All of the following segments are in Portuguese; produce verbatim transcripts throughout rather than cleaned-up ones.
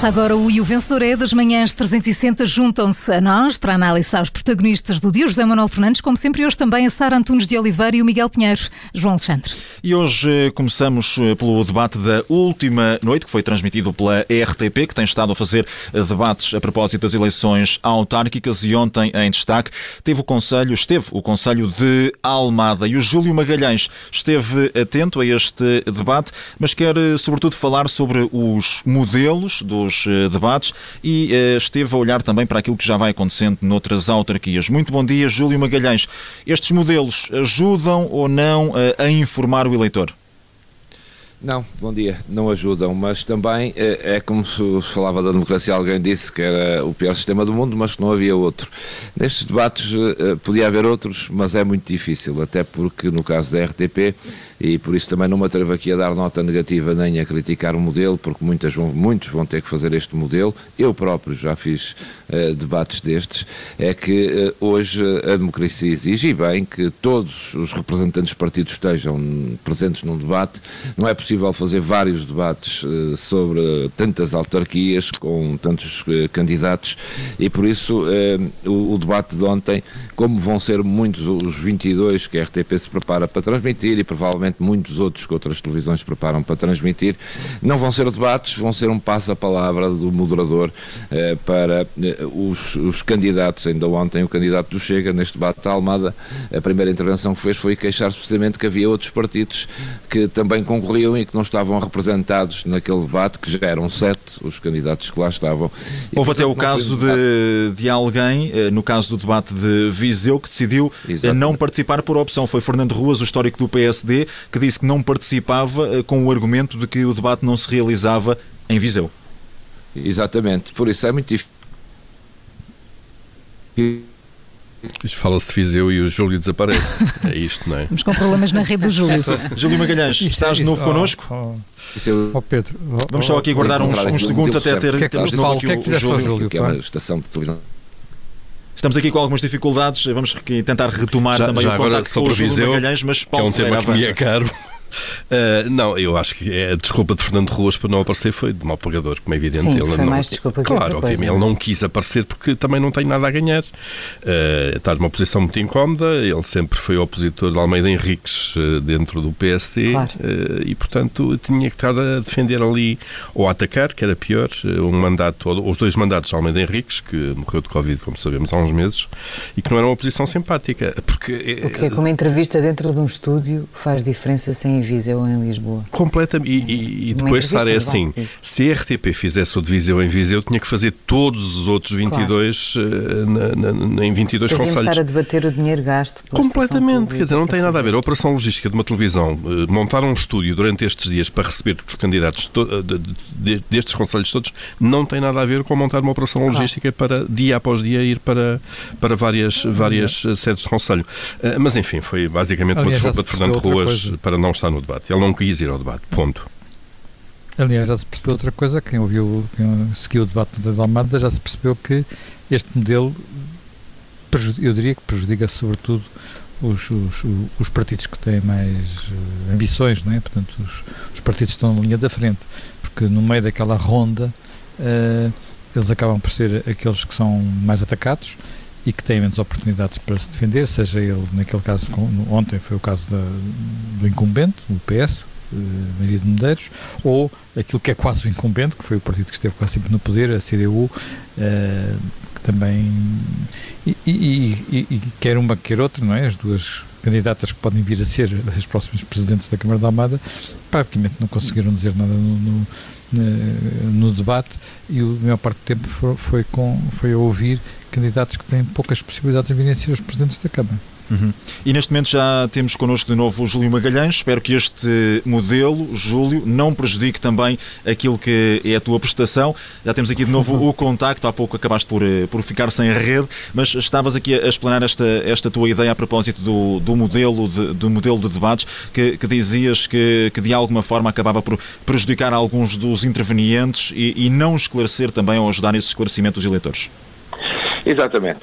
Começa agora o E o Vencedor é das manhãs trezentos e sessenta. Juntam-se a nós para analisar os protagonistas do dia, José Manuel Fernandes, como sempre, hoje também a Sara Antunes de Oliveira e o Miguel Pinheiro. João Alexandre. E hoje começamos pelo debate da última noite, que foi transmitido pela R T P, que tem estado a fazer debates a propósito das eleições autárquicas, e ontem em destaque teve o Conselho, esteve o Conselho de Almada, e o Júlio Magalhães esteve atento a este debate, mas quer sobretudo falar sobre os modelos dos debates e uh, esteve a olhar também para aquilo que já vai acontecendo noutras autarquias. Muito bom dia, Júlio Magalhães. Estes modelos ajudam ou não uh, a informar o eleitor? Não, bom dia, não ajudam, mas também é, é como se falava da democracia, alguém disse que era o pior sistema do mundo, mas que não havia outro. Nestes debates eh, podia haver outros, mas é muito difícil, até porque no caso da R T P, e por isso também não me atrevo aqui a dar nota negativa nem a criticar o modelo, porque muitas vão, muitos vão ter que fazer este modelo, eu próprio já fiz eh, debates destes, é que eh, hoje a democracia exige, e bem, que todos os representantes dos partidos estejam presentes num debate. Não é possível fazer vários debates uh, sobre tantas autarquias, com tantos uh, candidatos, e por isso uh, o, o debate de ontem, como vão ser muitos os vinte e dois que a R T P se prepara para transmitir, e provavelmente muitos outros que outras televisões se preparam para transmitir, não vão ser debates, vão ser um passo-a-palavra do moderador uh, para uh, os, os candidatos. Ainda ontem o candidato do Chega, neste debate da Almada, a primeira intervenção que fez foi queixar-se precisamente que havia outros partidos que também concorriam e que não estavam representados naquele debate, que já eram sete os candidatos que lá estavam. E, houve portanto, até o caso de, de alguém, no caso do debate de Viseu, que decidiu Exatamente. não participar por opção. Foi Fernando Ruas, o histórico do P S D, que disse que não participava com o argumento de que o debate não se realizava em Viseu. Exatamente, por isso é muito difícil. Fala-se de Viseu e o Júlio desaparece. É isto, não é? Estamos com problemas na rede do Júlio. Júlio Magalhães, Isto, estás de isso, novo oh, connosco? Oh, eu... oh Pedro, oh, Vamos só aqui aguardar uns, uns segundos até ter, que é que termos de Paulo, novo aqui que é que o, o Júlio. Júlio, que é uma estação de televisão. Estamos aqui com algumas dificuldades, vamos tentar retomar já, também já o contacto com o Júlio Magalhães, mas Paulo que é um tema Ferreira que me é caro. Uh, não, eu acho que a desculpa de Fernando Ruas para não aparecer foi de mau pagador, como é evidente. Sim, ele foi não, mais desculpa que claro, outra coisa, obviamente, ele não quis aparecer porque também não tem nada a ganhar. Uh, está numa posição muito incómoda, ele sempre foi opositor de Almeida Henriques uh, dentro do P S D, claro. uh, e portanto tinha que estar a defender ali, ou a atacar, que era pior, um mandato, ou os dois mandatos de Almeida Henriques, que morreu de Covid, como sabemos, há uns meses, e que não era uma posição simpática. Porque, o que é que uma entrevista dentro de um estúdio faz diferença sem em Viseu ou em Lisboa? Completamente. E, e, e depois, Sara, é assim, bom, se a R T P fizesse o de Viseu em Viseu, tinha que fazer todos os outros vinte e dois, claro. uh, na, na, em vinte e dois depois concelhos. Começar a debater o dinheiro gasto. Completamente. Quer dizer, não tem nada a ver. A operação logística de uma televisão, uh, montar um estúdio durante estes dias para receber os candidatos to, de, de, destes concelhos todos, não tem nada a ver com montar uma operação claro. logística para, dia após dia, ir para, para várias, várias uhum. sedes de concelho. Uh, mas, enfim, foi basicamente Aliás, uma desculpa de Fernando Ruas para não estar no debate. Ele não quis ir ao debate. Ponto. Aliás, já se percebeu outra coisa, quem ouviu, quem seguiu o debate da Almada, já se percebeu que este modelo, eu diria que prejudica sobretudo os, os, os partidos que têm mais uh, ambições, não é? Portanto, os, os partidos que estão na linha da frente, porque no meio daquela ronda uh, eles acabam por ser aqueles que são mais atacados e que têm menos oportunidades para se defender, seja ele, naquele caso, ontem foi o caso da, do incumbente, o P S, Maria de Medeiros, ou aquilo que é quase o incumbente, que foi o partido que esteve quase sempre no poder, a C D U, uh, que também e, e, e, e quer uma quer outra, não é? As duas candidatas que podem vir a ser as próximas presidentes da Câmara da Almada praticamente não conseguiram dizer nada no, no, no, no debate, e a maior parte do tempo foi, foi, com, foi a ouvir candidatos que têm poucas possibilidades de virem a ser os presidentes da Câmara. Uhum. E neste momento já temos connosco de novo o Júlio Magalhães. Espero que este modelo, Júlio, não prejudique também aquilo que é a tua prestação. Já temos aqui de novo uhum. o contacto. Há pouco acabaste por, por ficar sem rede, mas estavas aqui a explanar esta, esta tua ideia a propósito do, do, modelo, de, do modelo de debates que, que dizias que, que de alguma forma acabava por prejudicar alguns dos intervenientes e, e não esclarecer também ou ajudar nesse esclarecimento dos eleitores. Exatamente,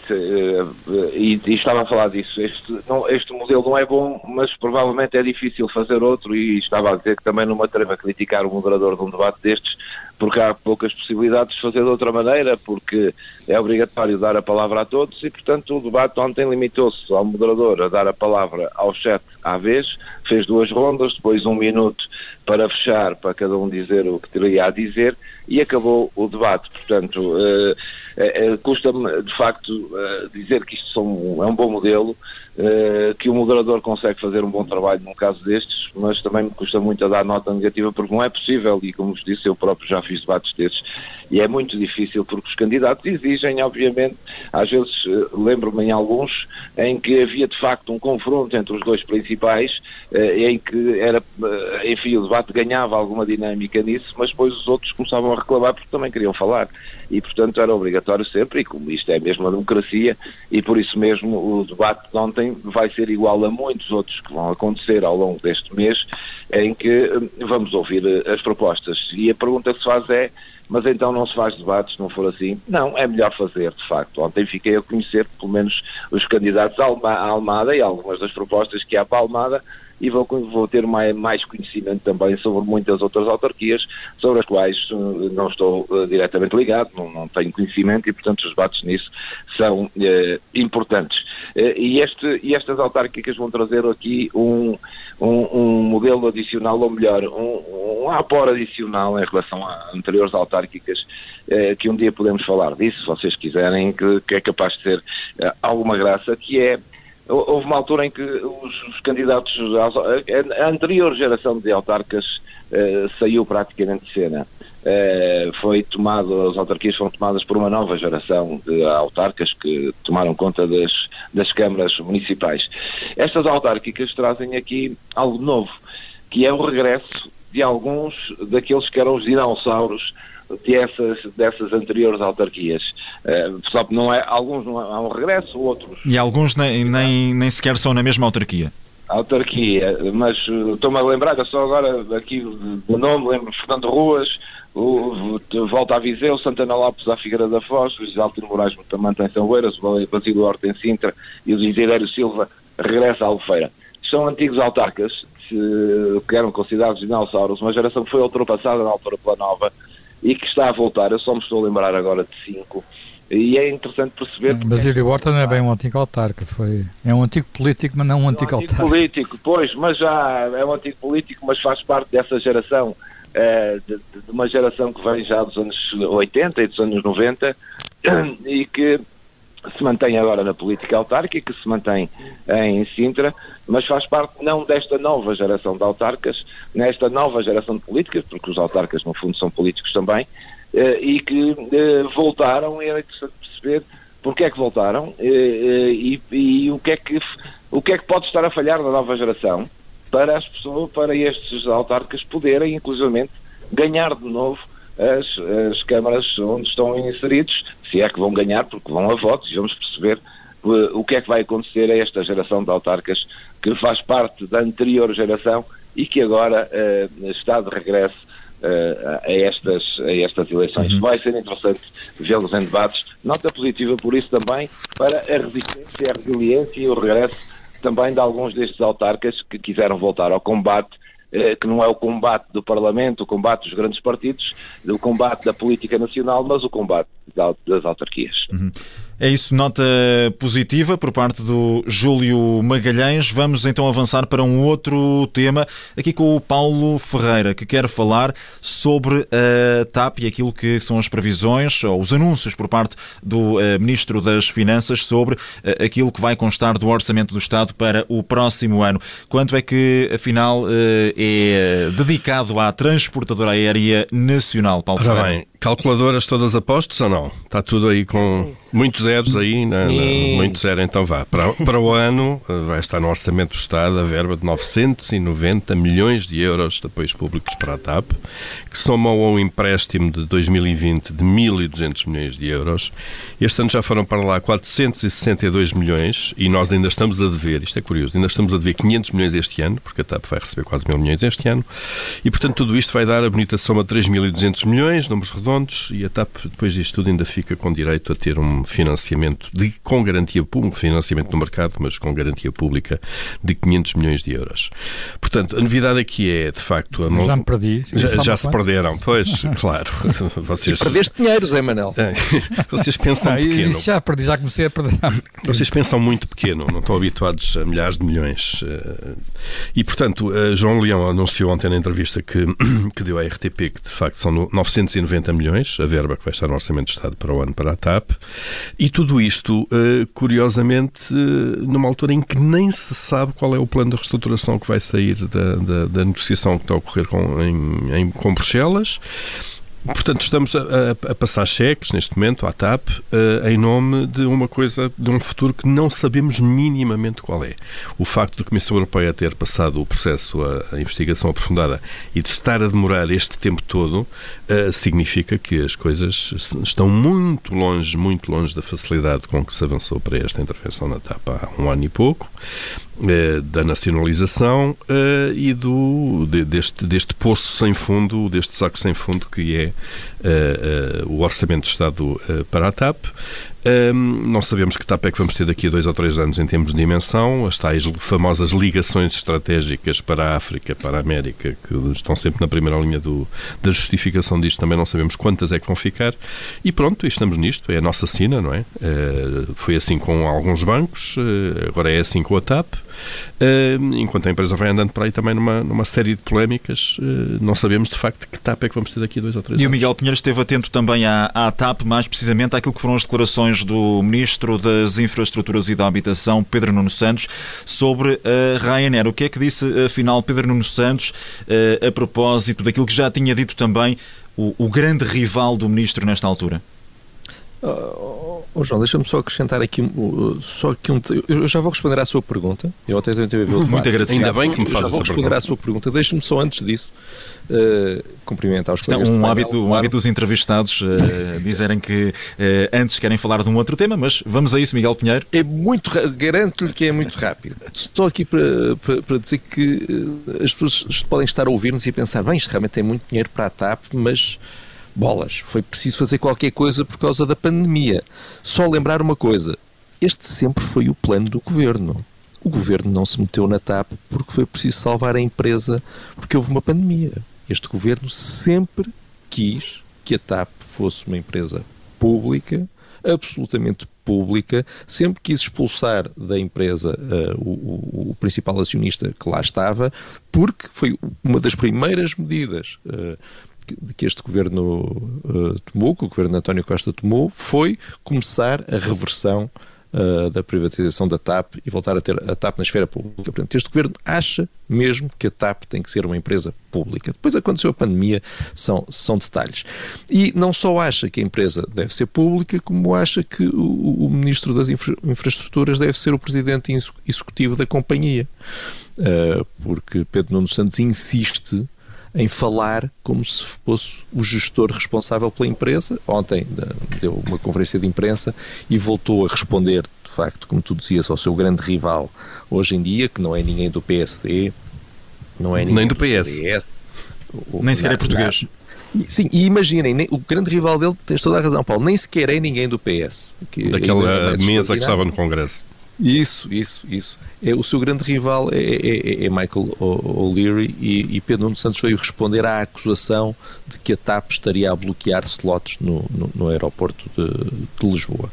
e, e estava a falar disso. Este, não, este modelo não é bom, mas provavelmente é difícil fazer outro, e estava a dizer que também não me atrevo a criticar o moderador de um debate destes, porque há poucas possibilidades de fazer de outra maneira, porque é obrigatório dar a palavra a todos e, portanto, o debate ontem limitou-se ao moderador a dar a palavra ao chat à vez, fez duas rondas, depois um minuto para fechar, para cada um dizer o que teria a dizer e acabou o debate. Portanto, uh, uh, uh, custa-me, de facto, uh, dizer que isto são, é um bom modelo, Uh, que o moderador consegue fazer um bom trabalho num caso destes, mas também me custa muito a dar nota negativa porque não é possível, e como vos disse, eu próprio já fiz debates destes, e é muito difícil porque os candidatos exigem, obviamente, às vezes uh, lembro-me em alguns, em que havia de facto um confronto entre os dois principais, uh, em que era, uh, enfim, o debate ganhava alguma dinâmica nisso, mas depois os outros começavam a reclamar porque também queriam falar, e portanto era obrigatório sempre, e como isto é mesmo a democracia, e por isso mesmo o debate de ontem vai ser igual a muitos outros que vão acontecer ao longo deste mês, em que vamos ouvir as propostas. E a pergunta que se faz é, mas então não se faz debates se não for assim? Não, é melhor fazer, de facto. Ontem fiquei a conhecer, pelo menos, os candidatos à Almada e algumas das propostas que há para a Almada, e vou, vou ter mais, mais conhecimento também sobre muitas outras autarquias, sobre as quais uh, não estou uh, diretamente ligado, não, não tenho conhecimento, e portanto os debates nisso são uh, importantes. Uh, e, este, e estas autárquicas vão trazer aqui um, um, um modelo adicional, ou melhor, um, um apor adicional em relação a anteriores autárquicas, uh, que um dia podemos falar disso, se vocês quiserem, que, que é capaz de ter uh, alguma graça, que é houve uma altura em que os, os candidatos, a, a anterior geração de autarcas uh, saiu praticamente de cena. Uh, foi tomado, as autarquias foram tomadas por uma nova geração de autarcas que tomaram conta das, das câmaras municipais. Estas autárquicas trazem aqui algo novo, que é o regresso de alguns daqueles que eram os dinossauros dessas, dessas anteriores autarquias. Uh, só que não é, alguns não há um regresso, outros... E alguns nem, nem, nem sequer são na mesma autarquia. Autarquia, mas uh, estou-me a lembrar, só agora aqui do nome, lembro Fernando Ruas, o, o, volta a Viseu, Santana Lopes à Figueira da Foz, o José Altino Moraes também em São Oeiras, o Basílio Horta em Sintra e o Isidério Silva regressa à Albufeira. São antigos autarcas que eram considerados dinossauros, uma geração que foi ultrapassada na altura pela nova e que está a voltar. Eu só me estou a lembrar agora de cinco, e é interessante perceber... Basílio Horta não é bem um antigo autarca, foi... é um antigo político, mas não um antigo autarca. É um antigo político, pois, mas já é um antigo político, mas faz parte dessa geração, é, de, de uma geração que vem já dos anos oitenta e dos anos noventa, e que se mantém agora na política autárquica, que se mantém em Sintra, mas faz parte não desta nova geração de autarcas, nesta nova geração de políticas, porque os autarcas no fundo são políticos também, e que voltaram, e era interessante perceber porque é que voltaram e, e, e o, que é que, o que é que pode estar a falhar na nova geração para as pessoas, para estes autarcas poderem, inclusivamente, ganhar de novo as, as câmaras onde estão inseridos, se é que vão ganhar, porque vão a votos, e vamos perceber uh, o que é que vai acontecer a esta geração de autarcas que faz parte da anterior geração e que agora uh, está de regresso uh, a, estas, a estas eleições. Uhum. Vai ser interessante vê-los em debates. Nota positiva por isso também para a resistência, a resiliência e o regresso também de alguns destes autarcas que quiseram voltar ao combate, que não é o combate do Parlamento, o combate dos grandes partidos, o combate da política nacional, mas o combate das autarquias. Uhum. É isso, nota positiva por parte do Júlio Magalhães. Vamos então avançar para um outro tema, aqui com o Paulo Ferreira, que quer falar sobre a T A P e aquilo que são as previsões, ou os anúncios por parte do Ministro das Finanças sobre aquilo que vai constar do Orçamento do Estado para o próximo ano. Quanto é que, afinal, é dedicado à Transportadora Aérea Nacional, Paulo Ferreira? Bem, calculadoras todas a postos ou não? Está tudo aí com muitos zeros aí, na, na, muito zero, então vá. Para, para o ano vai estar no Orçamento do Estado a verba de novecentos e noventa milhões de euros de apoios públicos para a T A P, que somam ao empréstimo de dois mil e vinte de mil e duzentos milhões de euros. Este ano já foram para lá quatrocentos e sessenta e dois milhões e nós ainda estamos a dever, isto é curioso, ainda estamos a dever quinhentos milhões este ano, porque a T A P vai receber quase mil milhões este ano, e portanto tudo isto vai dar a bonita soma de três mil e duzentos milhões, números redondos, redondos e a TAP, depois disto tudo, ainda fica com direito a ter um financiamento de, com garantia pública, financiamento no mercado, mas com garantia pública de quinhentos milhões de euros. Portanto, a novidade aqui é, de facto... A já me perdi. Já, já se perderam, pois, claro. Vocês... E perdeste dinheiro, Zé Manel. Vocês pensam ah, pequeno. Isso já perdi, já comecei a perder. Vocês pensam muito pequeno, não estão habituados a milhares de milhões. E, portanto, João Leão anunciou ontem na entrevista que, que deu à R T P que, de facto, são novecentos e noventa milhões, a verba que vai estar no Orçamento de Estado para o ano para a TAP. E tudo isto, curiosamente, numa altura em que nem se sabe qual é o plano de reestruturação que vai sair da, da, da negociação que está a ocorrer com, em, em, com Bruxelas. Portanto, estamos a, a, a passar cheques, neste momento, à TAP, uh, em nome de uma coisa, de um futuro que não sabemos minimamente qual é. O facto da Comissão Europeia ter passado o processo, a, a investigação aprofundada, e de estar a demorar este tempo todo, uh, significa que as coisas estão muito longe, muito longe da facilidade com que se avançou para esta intervenção na TAP há um ano e pouco, uh, da nacionalização uh, e do, de, deste, deste poço sem fundo, deste saco sem fundo que é Uh, uh, o Orçamento de Estado uh, para a TAP. Um, não sabemos que TAP é que vamos ter daqui a dois ou três anos em termos de dimensão. As tais famosas ligações estratégicas para a África, para a América, que estão sempre na primeira linha do, da justificação disto, também não sabemos quantas é que vão ficar. E pronto, estamos nisto, é a nossa sina, não é? Uh, foi assim com alguns bancos, uh, agora é assim com a TAP. Uh, enquanto a empresa vai andando por aí também numa, numa série de polémicas, uh, não sabemos de facto que TAP é que vamos ter daqui a dois ou três e anos. E o Miguel Pinheiro esteve atento também à, à TAP, mais precisamente àquilo que foram as declarações do Ministro das Infraestruturas e da Habitação, Pedro Nuno Santos, sobre a Ryanair. O que é que disse, afinal, Pedro Nuno Santos uh, a propósito daquilo que já tinha dito também o, o grande rival do Ministro nesta altura? Oh, oh, João, deixa-me só acrescentar aqui, uh, só aqui um, eu já vou responder à sua pergunta. Eu até tentei ver o Muito agradecido. Ainda bem que me faz essa pergunta. Já vou responder pergunta. à sua pergunta. Deixa-me só antes disso uh, cumprimentar os colegas. É um, painel, hábito, claro. um hábito dos entrevistados uh, dizerem que uh, antes querem falar de um outro tema, mas vamos a isso, Miguel Pinheiro. É muito, garanto-lhe que é muito rápido. Só aqui para, para, para dizer que uh, as pessoas podem estar a ouvir-nos e a pensar, bem, isto realmente tem muito dinheiro para a TAP, mas bolas, foi preciso fazer qualquer coisa por causa da pandemia. Só lembrar uma coisa, este sempre foi o plano do Governo. O Governo não se meteu na TAP porque foi preciso salvar a empresa porque houve uma pandemia. Este Governo sempre quis que a TAP fosse uma empresa pública, absolutamente pública, sempre quis expulsar da empresa uh, o, o, o principal acionista que lá estava, porque foi uma das primeiras medidas uh, que este governo uh, tomou, que o governo de António Costa tomou, foi começar a reversão uh, da privatização da TAP e voltar a ter a TAP na esfera pública. Portanto, este governo acha mesmo que a TAP tem que ser uma empresa pública. Depois aconteceu a pandemia, são, são detalhes. E não só acha que a empresa deve ser pública, como acha que o, o Ministro das Infra- Infraestruturas deve ser o Presidente Executivo da companhia. Uh, porque Pedro Nuno Santos insiste em falar como se fosse o gestor responsável pela empresa. Ontem deu uma conferência de imprensa e voltou a responder, de facto, como tu dizias, ao seu grande rival hoje em dia, que não é ninguém do P S D, não é ninguém nem do, do P S. C D S, Nem sequer é português. Não. Sim, e imaginem, nem, o grande rival dele, tens toda a razão, Paulo, nem sequer é ninguém do P S. Daquela mesa que estava no Congresso. Isso, isso, isso. É, o seu grande rival é, é, é Michael O'Leary e, e Pedro Nuno Santos veio responder à acusação de que a TAP estaria a bloquear slots no, no, no aeroporto de, de Lisboa.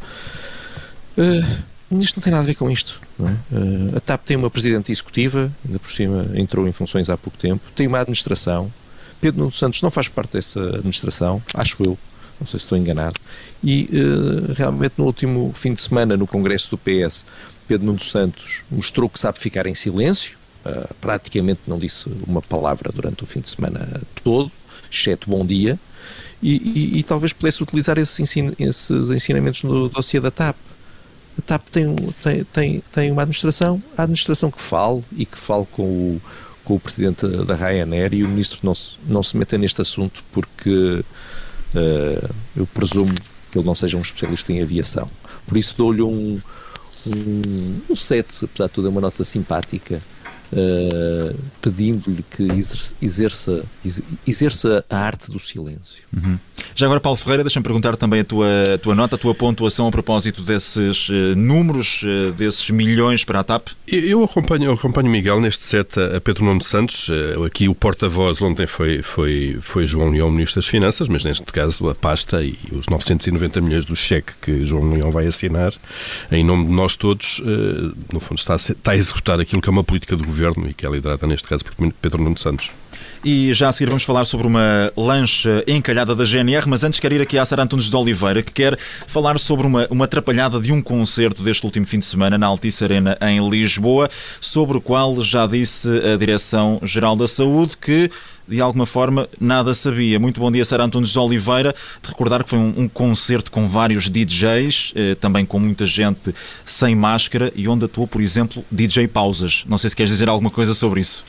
Uh, isto não tem nada a ver com isto. Não é? uh, a TAP tem uma presidente executiva, ainda por cima entrou em funções há pouco tempo, tem uma administração. Pedro Nuno Santos não faz parte dessa administração, acho eu. Não sei se estou enganado. E uh, realmente no último fim de semana no Congresso do P S, Pedro Nuno Santos mostrou que sabe ficar em silêncio, uh, praticamente não disse uma palavra durante o fim de semana todo, exceto bom dia, e, e, e talvez pudesse utilizar esses, ensin- esses ensinamentos no dossiê da TAP. A TAP tem, tem, tem, tem uma administração, a administração que fale e que fale com o, com o presidente da Ryanair, e o ministro não se, não se meta neste assunto porque uh, eu presumo que ele não seja um especialista em aviação. Por isso dou-lhe um Um, um sete, apesar de tudo é uma nota simpática uh, pedindo-lhe que exerça, exerça a arte do silêncio. Uhum. Já agora, Paulo Ferreira, deixa-me perguntar também a tua, a tua nota, a tua pontuação a propósito desses uh, números, uh, desses milhões para a TAP. Eu acompanho, eu acompanho Miguel neste set a Pedro Nuno Santos. Uh, aqui o porta-voz ontem foi, foi, foi João Leão, Ministro das Finanças, mas neste caso a pasta e os novecentos e noventa milhões do cheque que João Leão vai assinar, em nome de nós todos, uh, no fundo está a, ser, está a executar aquilo que é uma política do Governo e que é liderada neste caso por Pedro Nuno Santos. E já a seguir vamos falar sobre uma lancha encalhada da G N R, mas antes quero ir aqui à Sara Antunes de Oliveira, que quer falar sobre uma, uma atrapalhada de um concerto deste último fim de semana na Altice Arena em Lisboa, sobre o qual já disse a Direção-Geral da Saúde que, de alguma forma, nada sabia. Muito bom dia, Sara Antunes de Oliveira. De recordar que foi um, um concerto com vários D Js, eh, também com muita gente sem máscara, e onde atuou, por exemplo, D J Pausas. Não sei se queres dizer alguma coisa sobre isso.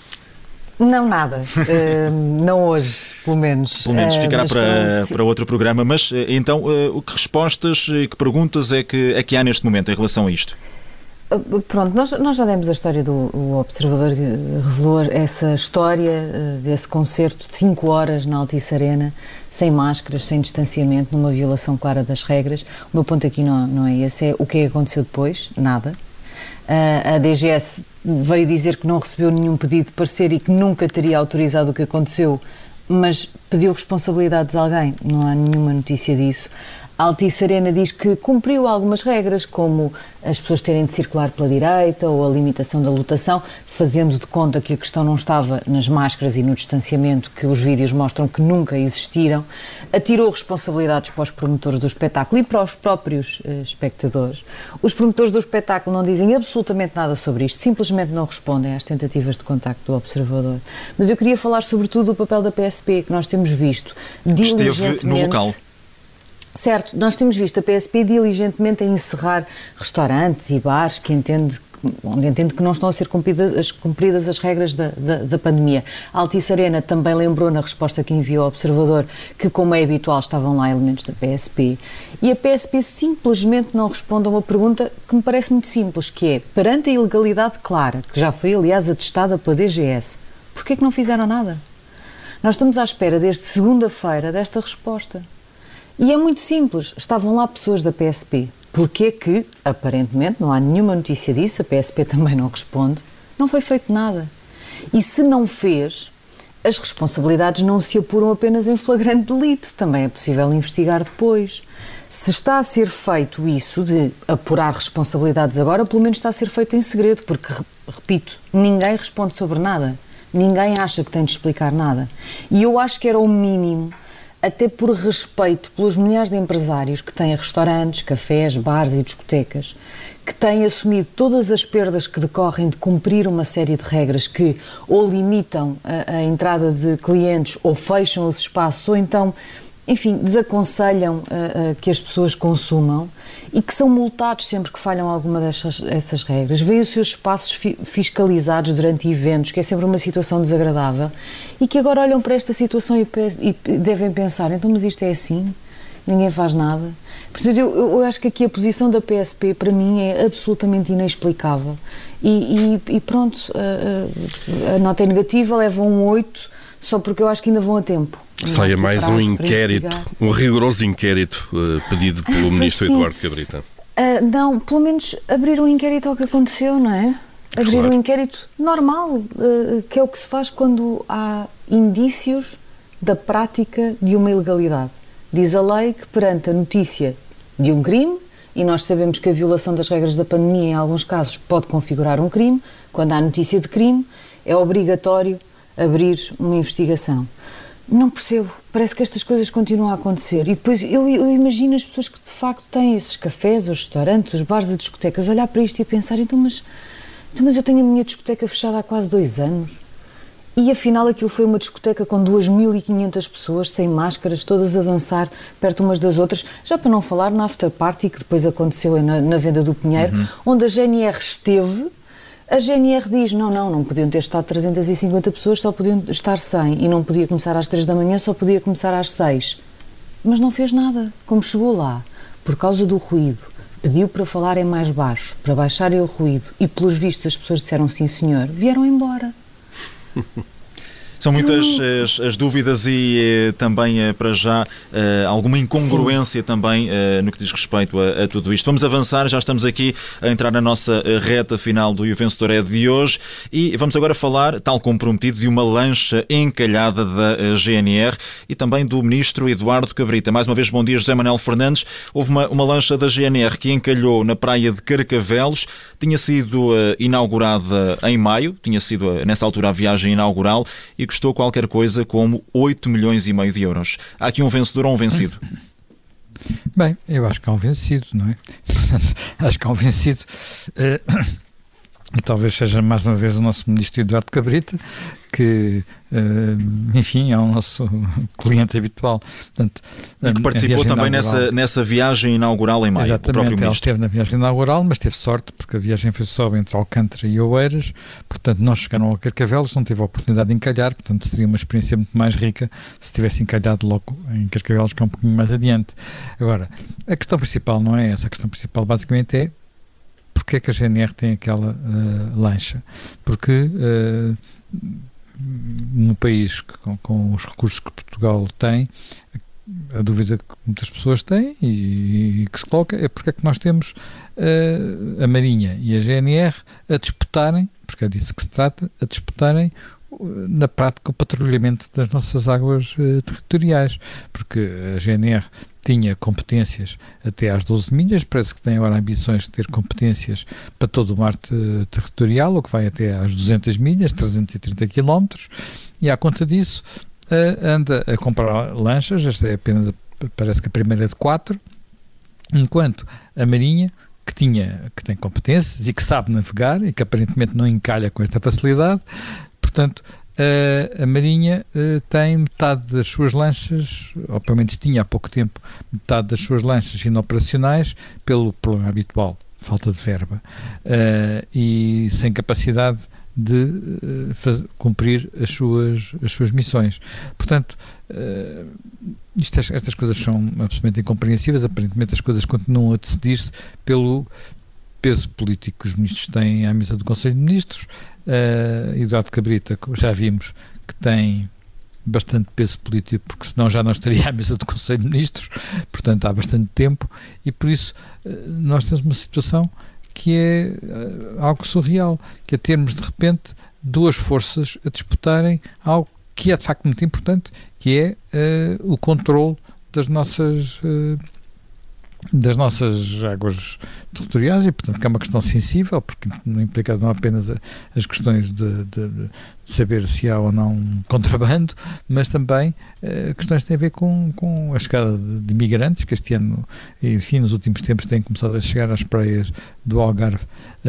Não, nada. Uh, não hoje, pelo menos. Pelo menos ficará uh, para, foi... para outro programa. Mas, então, uh, que respostas e que perguntas é que, é que há neste momento em relação a isto? Uh, pronto, nós, nós já demos a história do o Observador, revelou essa história uh, desse concerto de cinco horas na Altice Arena, sem máscaras, sem distanciamento, numa violação clara das regras. O meu ponto aqui não, não é esse, é o que é que aconteceu depois? Nada. Uh, a D G S veio dizer que não recebeu nenhum pedido de parecer e que nunca teria autorizado o que aconteceu, mas pediu responsabilidades a alguém. Não há nenhuma notícia disso. A Altice Arena diz que cumpriu algumas regras, como as pessoas terem de circular pela direita ou a limitação da lotação, fazendo de conta que a questão não estava nas máscaras e no distanciamento, que os vídeos mostram que nunca existiram. Atirou responsabilidades para os promotores do espetáculo e para os próprios uh, espectadores. Os promotores do espetáculo não dizem absolutamente nada sobre isto, simplesmente não respondem às tentativas de contacto do Observador. Mas eu queria falar sobretudo do papel da P S P, que nós temos visto diligentemente... Esteve no local. Certo, nós temos visto a P S P diligentemente a encerrar restaurantes e bares que entende, onde entende que não estão a ser cumpridas as, cumpridas as regras da, da, da pandemia. A Altice Arena também lembrou na resposta que enviou ao Observador que, como é habitual, estavam lá elementos da P S P. E a P S P simplesmente não responde a uma pergunta que me parece muito simples, que é, perante a ilegalidade clara, que já foi, aliás, atestada pela D G S, porquê que não fizeram nada? Nós estamos à espera, desde segunda-feira, desta resposta. E é muito simples, estavam lá pessoas da P S P. Porquê que, aparentemente, não há nenhuma notícia disso, a P S P também não responde, não foi feito nada. E se não fez, as responsabilidades não se apuram apenas em flagrante delito, também é possível investigar depois. Se está a ser feito isso de apurar responsabilidades agora, pelo menos está a ser feito em segredo, porque, repito, ninguém responde sobre nada, ninguém acha que tem de explicar nada. E eu acho que era o mínimo, até por respeito pelos milhares de empresários que têm restaurantes, cafés, bares e discotecas, que têm assumido todas as perdas que decorrem de cumprir uma série de regras que ou limitam a, a entrada de clientes ou fecham os espaços ou então, enfim, desaconselham a, a que as pessoas consumam e que são multados sempre que falham alguma dessas essas regras. Veem os seus espaços fi, fiscalizados durante eventos, que é sempre uma situação desagradável, e que agora olham para esta situação e, e devem pensar, então, mas isto é assim? Ninguém faz nada? Portanto, eu, eu acho que aqui a posição da P S P, para mim, é absolutamente inexplicável. E, e, e pronto, a, a, a nota é negativa, leva um oito, só porque eu acho que ainda vão a tempo. Saia mais um inquérito, um rigoroso inquérito uh, pedido pelo Ministro Sim. Eduardo Cabrita. Uh, não, pelo menos abrir um inquérito ao que aconteceu, não é? Abrir Claro. um inquérito normal, uh, que é o que se faz quando há indícios da prática de uma ilegalidade. Diz a lei que perante a notícia de um crime, e nós sabemos que a violação das regras da pandemia em alguns casos pode configurar um crime, quando há notícia de crime é obrigatório abrir uma investigação. Não percebo, parece que estas coisas continuam a acontecer e depois eu, eu imagino as pessoas que de facto têm esses cafés, os restaurantes, os bares, as discotecas, olhar para isto e pensar, então mas, então mas eu tenho a minha discoteca fechada há quase dois anos e afinal aquilo foi uma discoteca com duas mil e quinhentas pessoas sem máscaras, todas a dançar perto umas das outras, já para não falar na after party que depois aconteceu na, na Venda do Pinheiro, uhum. onde a G N R esteve. A G N R diz, não, não, não podiam ter estado trezentas e cinquenta pessoas, só podiam estar cem, e não podia começar às três da manhã, só podia começar às seis. Mas não fez nada, como chegou lá, por causa do ruído, pediu para falarem mais baixo, para baixarem o ruído, e pelos vistos as pessoas disseram sim senhor, vieram embora. São muitas as, as dúvidas e eh, também eh, para já eh, alguma incongruência Sim. também eh, no que diz respeito a, a tudo isto. Vamos avançar, já estamos aqui a entrar na nossa reta final do E o Vencedor é de hoje e vamos agora falar, tal como prometido, de uma lancha encalhada da G N R e também do Ministro Eduardo Cabrita. Mais uma vez, bom dia, José Manuel Fernandes. Houve uma, uma lancha da G N R que encalhou na praia de Carcavelos, tinha sido uh, inaugurada em maio, tinha sido uh, nessa altura a viagem inaugural e custou qualquer coisa como oito milhões e meio de euros. Há aqui um vencedor ou um vencido? Bem, eu acho que há um vencido, não é? Portanto, acho que há um vencido. Uh, e talvez seja mais uma vez o nosso Ministro Eduardo Cabrita, que, uh, enfim, é o nosso cliente habitual. Portanto, e que participou também nessa, nessa viagem inaugural em maio. Exatamente, o próprio ele Ministro. esteve na viagem inaugural, mas teve sorte, porque a viagem foi só entre Alcântara e Oeiras, portanto não chegaram a Carcavelos, não teve a oportunidade de encalhar, portanto seria uma experiência muito mais rica se tivesse encalhado logo em Carcavelos, que é um pouquinho mais adiante. Agora, a questão principal não é essa, a questão principal basicamente é porque é que a G N R tem aquela uh, lancha? Porque uh, num país que, com, com os recursos que Portugal tem, a dúvida que muitas pessoas têm e, e que se coloca é porque é que nós temos uh, a Marinha e a G N R a disputarem, porque é disso que se trata, a disputarem uh, na prática o patrulhamento das nossas águas uh, territoriais, porque a G N R tinha competências até às doze milhas, parece que tem agora ambições de ter competências para todo o mar territorial, o que vai até às duzentas milhas, trezentos e trinta quilómetros, e à conta disso uh, anda a comprar lanchas, esta é apenas, a, parece que a primeira de quatro, enquanto a Marinha, que, tinha, que tem competências e que sabe navegar e que aparentemente não encalha com esta facilidade, portanto, Uh, a Marinha uh, tem metade das suas lanchas, ou pelo menos tinha há pouco tempo, metade das suas lanchas inoperacionais pelo problema habitual, falta de verba, uh, e sem capacidade de uh, faz, cumprir as suas, as suas missões. Portanto, uh, isto, estas coisas são absolutamente incompreensíveis, aparentemente as coisas continuam a decidir-se pelo peso político que os ministros têm à mesa do Conselho de Ministros. Uh, Eduardo Cabrita, já vimos que tem bastante peso político, porque senão já não estaria à mesa do Conselho de Ministros, portanto há bastante tempo, e por isso uh, nós temos uma situação que é uh, algo surreal, que é termos de repente duas forças a disputarem algo que é de facto muito importante, que é uh, o controle das nossas uh, das nossas águas territoriais e, portanto, que é uma questão sensível, porque não implica não apenas as questões de, de, de saber se há ou não contrabando, mas também uh, questões que têm a ver com, com a chegada de, de migrantes, que este ano, enfim, nos últimos tempos têm começado a chegar às praias do Algarve,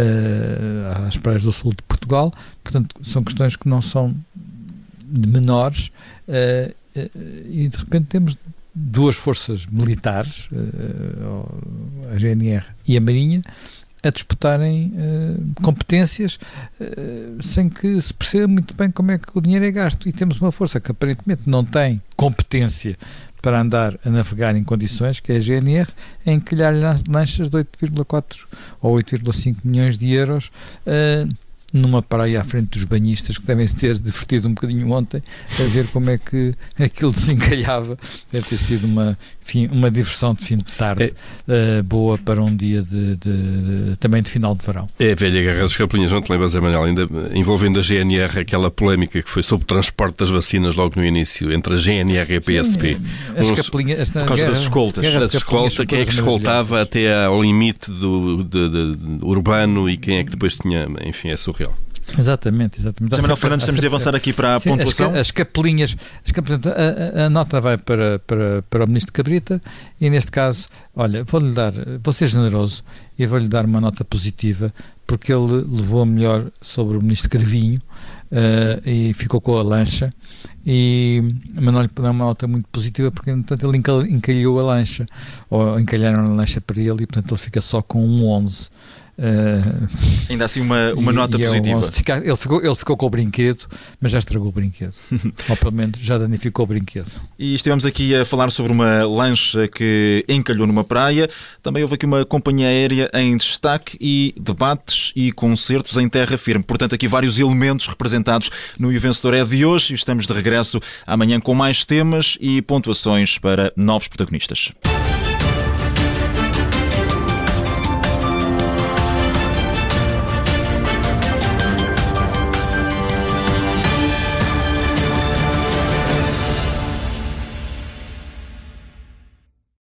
uh, às praias do sul de Portugal. Portanto, são questões que não são de menores uh, uh, e, de repente, temos duas forças militares, a G N R e a Marinha, a disputarem uh, competências uh, sem que se perceba muito bem como é que o dinheiro é gasto. E temos uma força que aparentemente não tem competência para andar a navegar em condições, que é a G N R, a encalhar lanchas de oito vírgula quatro ou oito vírgula cinco milhões de euros uh, numa praia à frente dos banhistas, que devem se ter divertido um bocadinho ontem a ver como é que aquilo desencalhava. Deve ter sido uma, enfim, uma diversão de fim de tarde é. uh, boa para um dia de, de, de, também de final de verão. É a velha guerra das capelinhas, não te lembras, Emanuel? Ainda envolvendo a G N R, aquela polémica que foi sobre o transporte das vacinas logo no início, entre a G N R e a P S P. As Uns, capelinhas, por causa guerra, das escoltas. Das escoltas, quem é que escoltava até ao limite do, de, de, de, urbano e quem é que depois tinha, enfim, é surreal. Exatamente, exatamente. José Manuel Fernandes, temos de avançar aqui para a sim, pontuação. As, as capelinhas, as capelinhas a, a nota vai para, para, para o Ministro Cabrita e neste caso, olha, vou-lhe dar, vou ser generoso e vou-lhe dar uma nota positiva, porque ele levou a melhor sobre o ministro Carvinho uh, e ficou com a lancha, e mas não lhe dá uma nota muito positiva porque, portanto, ele encalhou a lancha, ou encalharam a lancha para ele, e portanto ele fica só com um onze. Uh, Ainda assim uma, uma e, nota e positiva. É um, ele, ficou, ele ficou com o brinquedo, mas já estragou o brinquedo. Ou pelo menos já danificou o brinquedo. E estivemos aqui a falar sobre uma lancha que encalhou numa praia. Também houve aqui uma companhia aérea em destaque e debates e concertos em terra firme. Portanto, aqui vários elementos representados no E O Vencedor é de hoje, e estamos de regresso amanhã com mais temas e pontuações para novos protagonistas.